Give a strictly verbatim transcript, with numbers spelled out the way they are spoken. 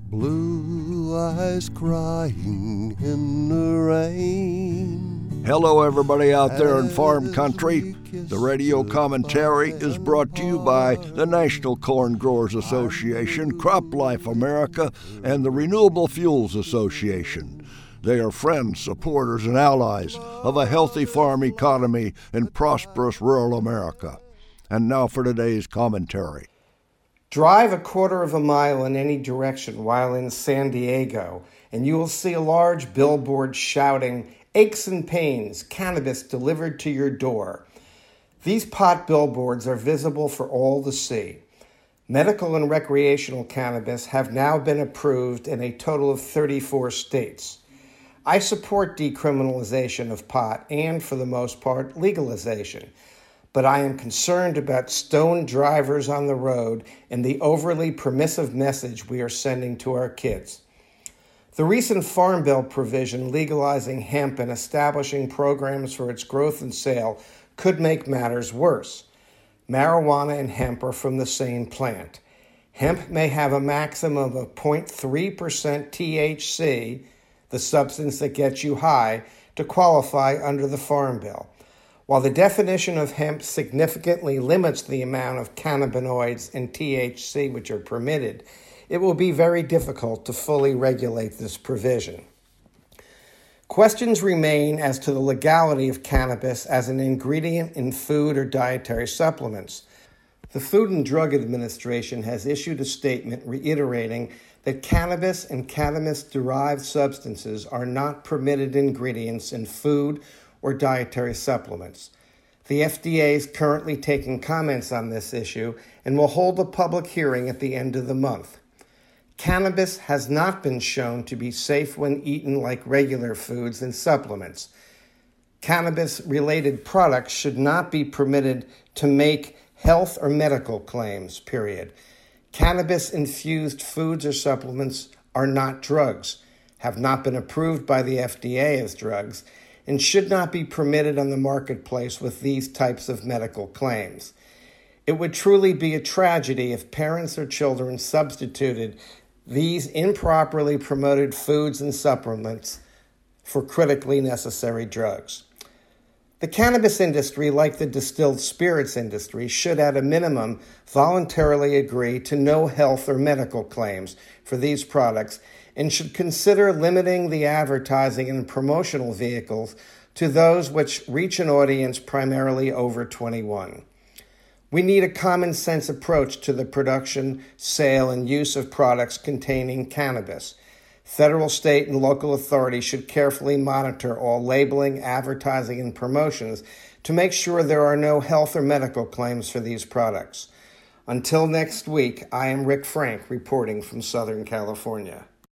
Blue eyes crying in the rain. Hello, everybody out there in farm country. The radio commentary is brought to you by the National Corn Growers Association, CropLife America, and the Renewable Fuels Association. They are friends, supporters, and allies of a healthy farm economy in prosperous rural America. And now for today's commentary. Drive a quarter of a mile in any direction while in San Diego, and you will see a large billboard shouting, "Aches and pains, cannabis delivered to your door." These pot billboards are visible for all to see. Medical and recreational cannabis have now been approved in a total of thirty-four states. I support decriminalization of pot and, for the most part, legalization. But I am concerned about stoned drivers on the road and the overly permissive message we are sending to our kids. The recent Farm Bill provision legalizing hemp and establishing programs for its growth and sale could make matters worse. Marijuana and hemp are from the same plant. Hemp may have a maximum of zero point three percent T H C, the substance that gets you high, to qualify under the Farm Bill. While the definition of hemp significantly limits the amount of cannabinoids and T H C which are permitted, it will be very difficult to fully regulate this provision. Questions remain as to the legality of cannabis as an ingredient in food or dietary supplements. The Food and Drug Administration has issued a statement reiterating that cannabis and cannabis-derived substances are not permitted ingredients in food or dietary supplements. The F D A is currently taking comments on this issue and will hold a public hearing at the end of the month. Cannabis has not been shown to be safe when eaten like regular foods and supplements. Cannabis-related products should not be permitted to make health or medical claims, period. Cannabis-infused foods or supplements are not drugs, have not been approved by the F D A as drugs, and should not be permitted on the marketplace with these types of medical claims. It would truly be a tragedy if parents or children substituted these improperly promoted foods and supplements for critically necessary drugs. The cannabis industry, like the distilled spirits industry, should at a minimum voluntarily agree to no health or medical claims for these products and should consider limiting the advertising and promotional vehicles to those which reach an audience primarily over twenty-one. We need a common sense approach to the production, sale, and use of products containing cannabis. Federal, state, and local authorities should carefully monitor all labeling, advertising, and promotions to make sure there are no health or medical claims for these products. Until next week, I am Rick Frank reporting from Southern California.